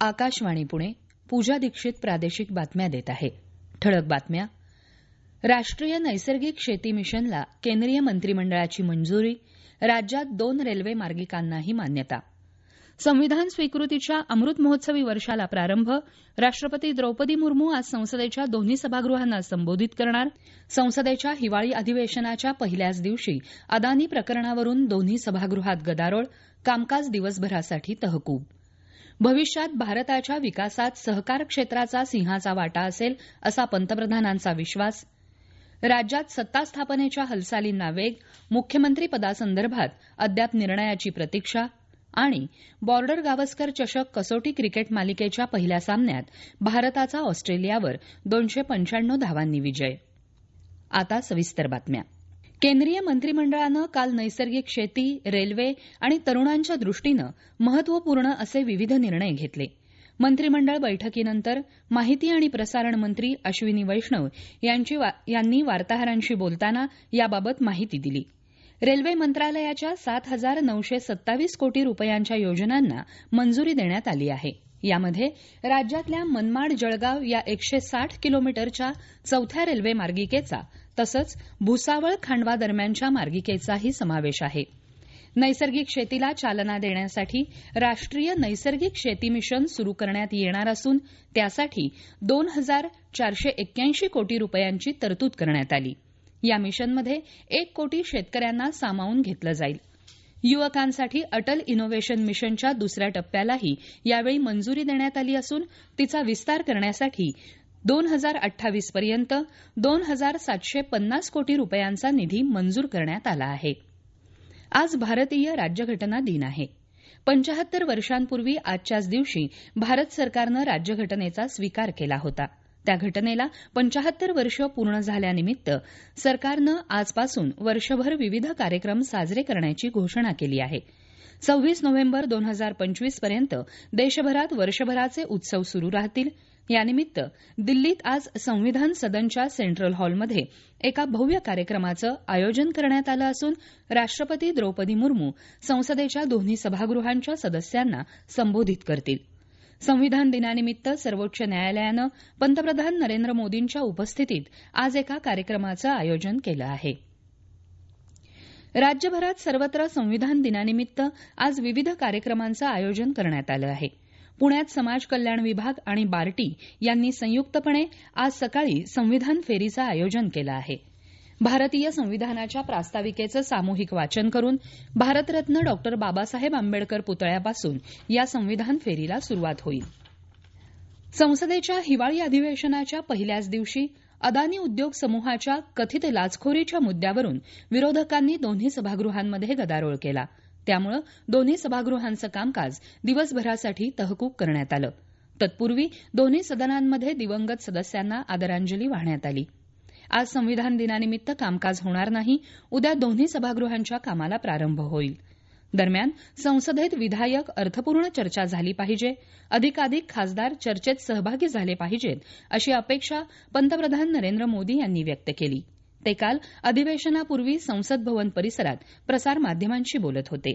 आकाशवाणी पुणे. पूजा दीक्षित प्रादेशिक बातम्या देत आहे. ठळक बातम्या. राष्ट्रीय नैसर्गिक शेती मिशनला केंद्रीय मंत्रिमंडळाची मंजुरी. राज्यात 2 रेल्वे मार्गिकांनाही मान्यता. संविधान स्वीकृतीच्या अमृत महोत्सवी वर्षाला प्रारंभ. राष्ट्रपती द्रौपदी मुर्मू आज संसदेच्या दोन्ही सभागृहांना संबोधित करणार. संसदेच्या हिवाळी अधिवेशनाच्या पहिल्याच दिवशी अदानी प्रकरणावरून दोन्ही सभागृहात गदारोळ. कामकाज दिवसभरासाठी तहकूब. भविष्यात भारताच्या विकासात सहकार क्षेत्राचा सिंहाचा वाटा असेल असा पंतप्रधानांचा विश्वास. राज्यात सत्ता स्थापनेच्या हालचालींना वेग. मुख्यमंत्री पदासंदर्भात अद्याप निर्णयाची प्रतीक्षा. आणि बॉर्डर गावस्कर चषक कसोटी क्रिकेट मालिकेच्या पहिल्या सामन्यात भारताचा ऑस्ट्रेलियावर 295 धावांनी विजय. आता सविस्तर बातम्या. केंद्रीय मंत्रिमंडळानं काल नैसर्गिक शेती, रेल्वे आणि तरुणांच्या दृष्टीनं महत्वपूर्ण असे विविध निर्णय घेतले. मंत्रिमंडळ बैठकीनंतर माहिती आणि प्रसारण मंत्री अश्विनी वैष्णव यांनी वार्ताहरांशी बोलताना याबाबत माहिती दिली. रेल्वे मंत्रालयाच्या 7,927 कोटी रुपयांच्या योजनांना मंजुरी देण्यात आली आहे. यामध्ये राज्यातल्या मनमाड जळगाव या 160 किलोमीटरच्या चौथ्या रेल्वे मार्गिकेचा तसंच भुसावळ खांडवा दरम्यानच्या मार्गिकेचाही समावेश आहे. नैसर्गिक शेतीला चालना देण्यासाठी राष्ट्रीय नैसर्गिक शेती मिशन सुरू करण्यात येणार असून त्यासाठी 2,481 कोटी रुपयांची तरतूद करण्यात आली. या मिशनमध्ये 1 कोटी शेतकऱ्यांना सामावून घेतलं जाईल. युवकांसाठी अटल इनोव्हेशन मिशनच्या दुसऱ्या टप्प्यालाही यावेळी मंजुरी देण्यात आली असून तिचा विस्तार करण्यासाठी 2028 पर्यंत 2,750 कोटी रुपयांचा निधी मंजूर करण्यात आला आहे. आज भारतीय राज्यघटना दिन आहे. 75 वर्षांपूर्वी आजच्याच दिवशी भारत सरकारनं राज्यघटनेचा स्वीकार केला होता. त्या घटनेला 75 वर्ष पूर्ण झाल्यानिमित्त सरकारनं आजपासून वर्षभर विविध कार्यक्रम साजरे करण्याची घोषणा केली आहे. 26 नोव्हेंबर 2025 पर्यंत देशभरात वर्षभराचे उत्सव सुरू राहतील. यानिमित्त दिल्लीत आज संविधान सदनच्या सेंट्रल हॉलमध्ये एका भव्य कार्यक्रमाचं आयोजन करण्यात आलं असून राष्ट्रपती द्रौपदी मुर्मू संसदेच्या दोन्ही सभागृहांच्या सदस्यांना संबोधित करतील. संविधान दिनानिमित्त सर्वोच्च न्यायालयानं पंतप्रधान नरेंद्र मोदींच्या उपस्थितीत आज एका कार्यक्रमाचं आयोजन केलं आहे. राज्यभरात सर्वत्र संविधान दिनानिमित्त आज विविध कार्यक्रमांचं आयोजन करण्यात आलं आहे. पुण्यात समाज कल्याण विभाग आणि बार्टी यांनी संयुक्तपणे आज सकाळी संविधान फेरीचं आयोजन केलं आहे. भारतीय संविधानाच्या प्रास्ताविकेचं सामूहिक वाचन करून भारतरत्न डॉ. बाबासाहेब आंबेडकर पुतळ्यापासून या संविधान फेरीला सुरुवात होईल. संसदेच्या हिवाळी अधिवेशनाच्या पहिल्याच दिवशी अदानी उद्योग समूहाच्या कथित लाचखोरीच्या मुद्द्यावरून विरोधकांनी दोन्ही सभागृहांमध्ये गदारोळ केला. त्यामुळे दोन्ही सभागृहांचं कामकाज दिवसभरासाठी तहकूब करण्यात आलं. तत्पूर्वी दोन्ही सदनांमध्ये दिवंगत सदस्यांना आदरांजली वाहण्यात आली. आज संविधान दिनानिमित्त कामकाज होणार नाही. उद्या दोन्ही सभागृहांच्या कामाला प्रारंभ होईल. दरम्यान संसदेत विधायक अर्थपूर्ण चर्चा झाली पाहिजे. अधिकाधिक खासदार चर्चेत सहभागी झाले पाहिजेत अशी अपेक्षा पंतप्रधान नरेंद्र मोदी यांनी व्यक्त केली. ते काल अधिवेशनापूर्वी संसद भवन परिसरात प्रसारमाध्यमांशी बोलत होते.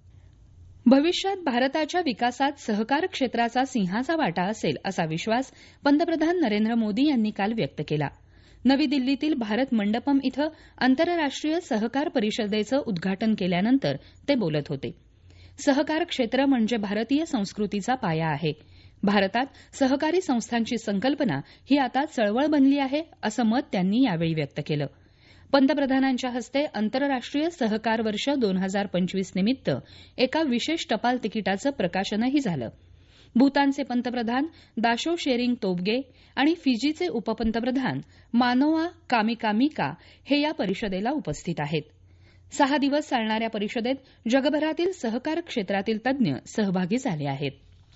भविष्यात भारताच्या विकासात सहकार क्षेत्राचा सिंहाचा वाटा असेल असा विश्वास पंतप्रधान नरेंद्र मोदी यांनी काल व्यक्त केला. नवी दिल्लीतील भारत मंडपम इथं आंतरराष्ट्रीय सहकार परिषदेचं उद्घाटन केल्यानंतर ते बोलत होते. सहकार क्षेत्र म्हणजे भारतीय संस्कृतीचा पाया आहे. भारतात सहकारी संस्थांची संकल्पना ही आता चळवळ बनली आहे असं मत त्यांनी यावेळी व्यक्त केलं. पंतप्रधानांच्या हस्ते आंतरराष्ट्रीय सहकार वर्ष 2025 निमित्त एका विशेष टपाल तिकिटाचं प्रकाशनही झालं. भूतानचे पंतप्रधान दाशो शेरिंग तोबगे आणि फिजीचे उपपंतप्रधान मानोआ कामिकामिका हे या परिषदेला उपस्थित आहेत. 6 दिवस चालणाऱ्या परिषदेत जगभरातील सहकार क्षेत्रातील तज्ज्ञ सहभागी झाले आहेत.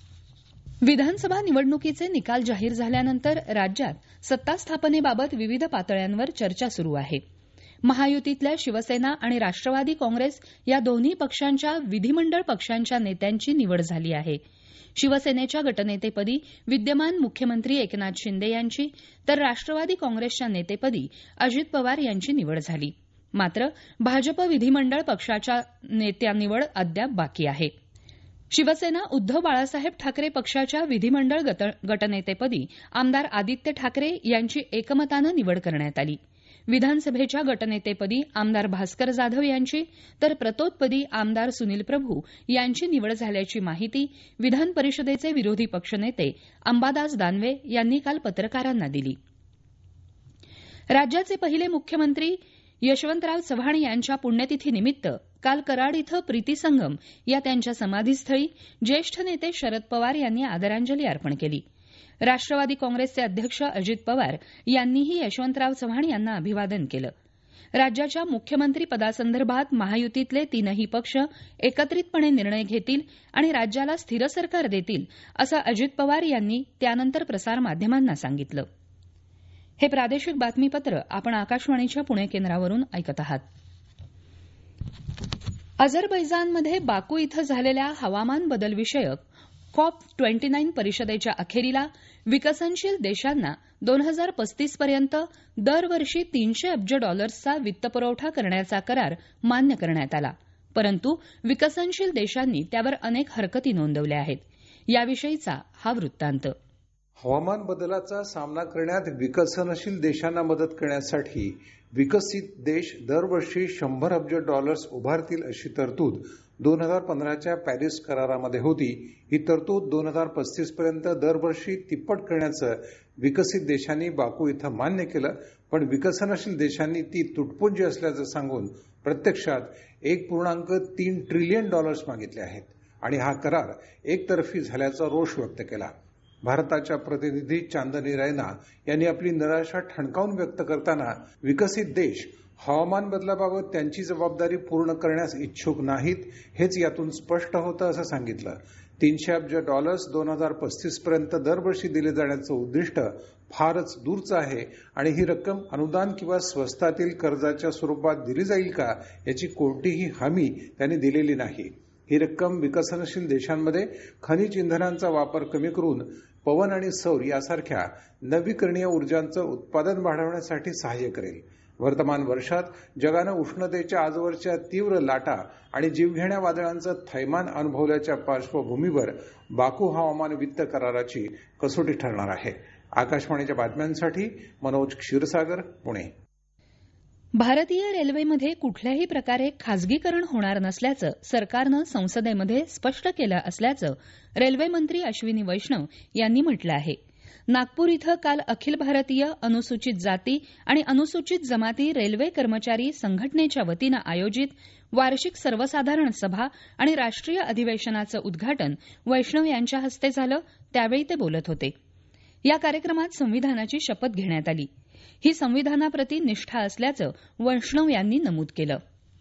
विधानसभा निवडणुकीचे निकाल जाहीर झाल्यानंतर राज्यात सत्ता स्थापनेबाबत विविध पातळ्यांवर चर्चा सुरू आहे. महायुतीतल्या शिवसेना आणि राष्ट्रवादी काँग्रेस या दोन्ही पक्षांच्या विधिमंडळ पक्षांच्या नेत्यांची निवड झाली आहे. शिवसेनेच्या गटनेतेपदी विद्यमान मुख्यमंत्री एकनाथ शिंदे यांची तर राष्ट्रवादी काँग्रेसच्या नेतेपदी अजित पवार यांची निवड झाली. मात्र भाजप विधिमंडळ पक्षाच्या नेत्या निवड अद्याप बाकी आहे. शिवसेना उद्धव बाळासाहेब ठाकरे पक्षाच्या विधिमंडळ गटनेतेपदी आमदार आदित्य ठाकरे यांची एकमतानं निवड करण्यात आली. विधानसभेच्या गटनेतेपदी आमदार भास्कर जाधव यांची तर प्रतोदपदी आमदार सुनील प्रभू यांची निवड झाल्याची माहिती विधान परिषदेचे विरोधी पक्षनेते अंबादास दानवे यांनी काल पत्रकारांना दिली. राज्याचे पहिले मुख्यमंत्री यशवंतराव चव्हाण यांच्या पुण्यतिथीनिमित्त काल कराड इथं प्रीतीसंगम या त्यांच्या समाधीस्थळी ज्येष्ठ नेते शरद पवार यांनी आदरांजली अर्पण केली. राष्ट्रवादी काँग्रेसचे अध्यक्ष अजित पवार यांनीही यशवंतराव चव्हाण यांना अभिवादन केलं. राज्याच्या मुख्यमंत्री पदासंदर्भात महायुतीतले तीनही पक्ष एकत्रितपणे निर्णय घेतील आणि राज्याला स्थिर सरकार देतील असं अजित पवार यांनी त्यानंतर प्रसारमाध्यमांना सांगितलं. हे प्रादेशिक बातमीपत्र आपण आकाशवाणीच्या पुणे केंद्रावरून ऐकत आहात. अझरबैजानमध्ये बाकू इथं झालेल्या हवामान बदल विषयक COP29 परिषदेच्या अखेरीला विकसनशील देशांना 2035 पर्यंत दरवर्षी $300 अब्ज वित्तपुरवठा करण्याचा करार मान्य करण्यात आला. परंतु विकसनशील देशांनी त्यावर अनेक हरकती नोंदवल्या आहेत. याविषयीचा हा वृत्तांत. हवामान बदलाचा सामना करण्यात विकसनशील देशांना मदत करण्यासाठी विकसित देश दरवर्षी $100 अब्ज उभारतील अशी तरतूद 2015च्या पॅरिस करारामध्ये होती. ही तरतूद 2035 पर्यंत दरवर्षी तिप्पट करण्याचं विकसित देशांनी बाकू इथं मान्य केलं. पण विकसनशील देशांनी ती तुटपुंजी असल्याचं सांगून प्रत्यक्षात $1.3 ट्रिलियन मागितले आहेत आणि हा करार एकतर्फी झाल्याचा रोष व्यक्त केला. भारताच्या प्रतिनिधी चांदनी रैना यांनी आपली निराशा ठणकावून व्यक्त करताना विकसित देश हवामान बदलाबाबत त्यांची जबाबदारी पूर्ण करण्यास इच्छुक नाहीत हेच यातून स्पष्ट होतं असं सांगितलं. $300 अब्ज 2035 पर्यंत दरवर्षी दिले जाण्याचं उद्दिष्ट फारच दूरचं आहे आणि ही रक्कम अनुदान किंवा स्वस्तातील कर्जाच्या स्वरूपात दिली जाईल का याची कोणतीही हमी त्यांनी दिलेली नाही. ही रक्कम विकसनशील देशांमध्ये खनिज इंधनांचा वापर कमी करून पवन आणि सौर यासारख्या नवीकरणीय ऊर्जांचं उत्पादन वाढवण्यासाठी सहाय्य करेल. वर्तमान वर्षात जगानं उष्णतेच्या आजवरच्या तीव्र लाटा आणि जीवघेण्या वादळांचं थैमान अनुभवल्याच्या पार्श्वभूमीवर बाकू हवामान वित्त कराराची कसोटी ठरणार आहे. आकाशवाणीच्या बातम्यांसाठी मनोज क्षीरसागर, पुणे. भारतीय रेल्वेमध्ये कुठल्याही प्रकारे खासगीकरण होणार नसल्याचं सरकारनं संसदेमध्ये स्पष्ट केलं असल्याचं रेल्वे मंत्री अश्विनी वैष्णव यांनी म्हटलं आहे. नागपूर इथं काल अखिल भारतीय अनुसूचित जाती आणि अनुसूचित जमाती रेल्वे कर्मचारी संघटनेच्या वतीनं आयोजित वार्षिक सर्वसाधारण सभा आणि राष्ट्रीय अधिवेशनाचं उद्घाटन वैष्णव यांच्या हस्ते झालं. त्यावेळी ते बोलत होते. या कार्यक्रमात संविधानाची शपथ घेण्यात आली. ही संविधानाप्रती निष्ठा असल्याचं वैष्णव यांनी नमूद केलं.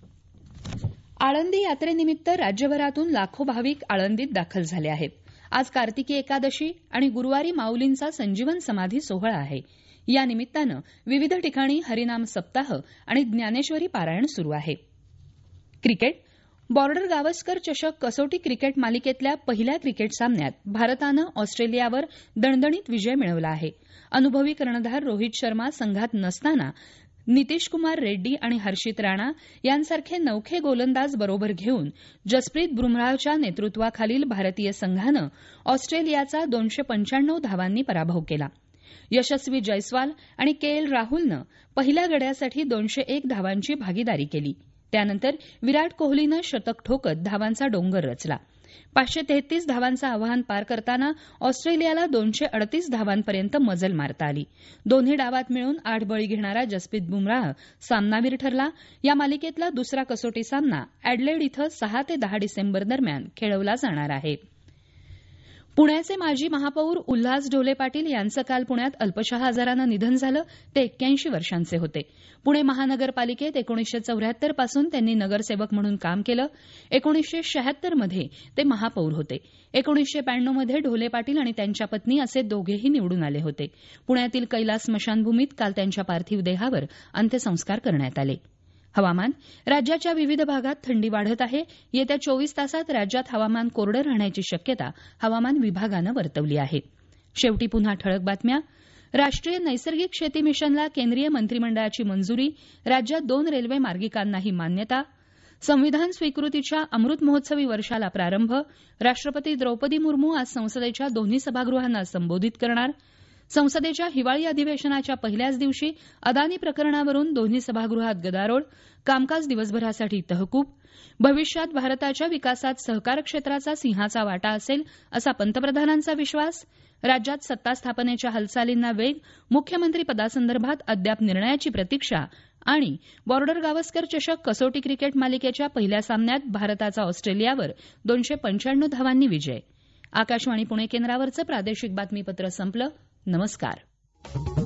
आळंदी यात्रेनिमित्त राज्यभरातून लाखो भाविक आळंदीत दाखल झाले आहेत. आज कार्तिकी एकादशी आणि गुरुवारी माऊलींचा संजीवन समाधी सोहळा आहे. या निमित्तानं विविध ठिकाणी हरिनाम सप्ताह आणि ज्ञानेश्वरी पारायण सुरू आहे. क्रिकेट. बॉर्डर गावस्कर चषक कसोटी क्रिकेट मालिकेतल्या पहिल्या क्रिकेट सामन्यात भारतानं ऑस्ट्रेलियावर दणदणीत विजय मिळवला आहे. अनुभवी कर्णधार रोहित शर्मा संघात नसताना नितीश कुमार रेड्डी आणि हर्षित राणा यांसारखे नवखे गोलंदाज बरोबर घेऊन जसप्रीत बुमराहच्या नेतृत्वाखालील भारतीय संघानं ऑस्ट्रेलियाचा 295 धावांनी पराभव केला. यशस्वी जयस्वाल आणि KL राहुलनं पहिल्या गड्यासाठी 201 धावांची भागीदारी केली. त्यानंतर विराट कोहलीनं शतक ठोकत धावांचा डोंगर रचला. 533 धावांचं आव्हान पार करताना ऑस्ट्रेलियाला 238 धावांपर्यंत मजल मारता आली. दोन्ही डावात मिळून 8 बळी घेणारा जसप्रीत बुमराह सामनावीर ठरला. या मालिकेतला दुसरा कसोटी सामना अॅडलेड इथं 6 ते 10 डिसेंबर दरम्यान खेळवला जाणार आहे. पुण्याचे माजी महापौर उल्हास ढोले पाटील यांचं काल पुण्यात अल्पशा आजारानं निधन झालं. ते 81 वर्षांचे होते. पुणे महानगरपालिकेत 1974 पासून त्यांनी नगरसेवक म्हणून काम केलं. 1976 मध्ये ते महापौर होते. 1992 मध्ये ढोले पाटील आणि त्यांच्या पत्नी असे दोघेही निवडून आले होते. पुण्यातील कैलास स्मशानभूमीत काल त्यांच्या पार्थिव देहावर अंत्यसंस्कार करण्यात आले. हवामान. राज्याच्या विविध भागात थंडी वाढत आहे. येत्या 24 तासात राज्यात हवामान कोरडं राहण्याची शक्यता हवामान विभागानं वर्तवली आहे. शेवटी पुन्हा ठळक बातम्या. राष्ट्रीय नैसर्गिक शेती मिशनला केंद्रीय मंत्रिमंडळाची मंजुरी. राज्यात 2 रेल्वे मार्गिकांनाही मान्यता. संविधान स्वीकृतीच्या अमृत महोत्सवी वर्षाला प्रारंभ. राष्ट्रपती द्रौपदी मुर्मू आज संसदेच्या दोन्ही सभागृहांना संबोधित करणार. संसदेच्या हिवाळी अधिवेशनाच्या पहिल्याच दिवशी अदानी प्रकरणावरून दोन्ही सभागृहात गदारोळ. कामकाज दिवसभरासाठी तहकूब. भविष्यात भारताच्या विकासात सहकार क्षेत्राचा सिंहाचा वाटा असेल असा पंतप्रधानांचा विश्वास. राज्यात सत्ता स्थापनेच्या हालचालींना वेग. मुख्यमंत्री पदासंदर्भात अद्याप निर्णयाची प्रतीक्षा. आणि बॉर्डर गावस्कर चषक कसोटी क्रिकेट मालिकेच्या पहिल्या सामन्यात भारताचा ऑस्ट्रेलियावर 295 धावांनी विजय. आकाशवाणी पुणे केंद्रावरचं प्रादेशिक बातमीपत्र संपलं. नमस्कार.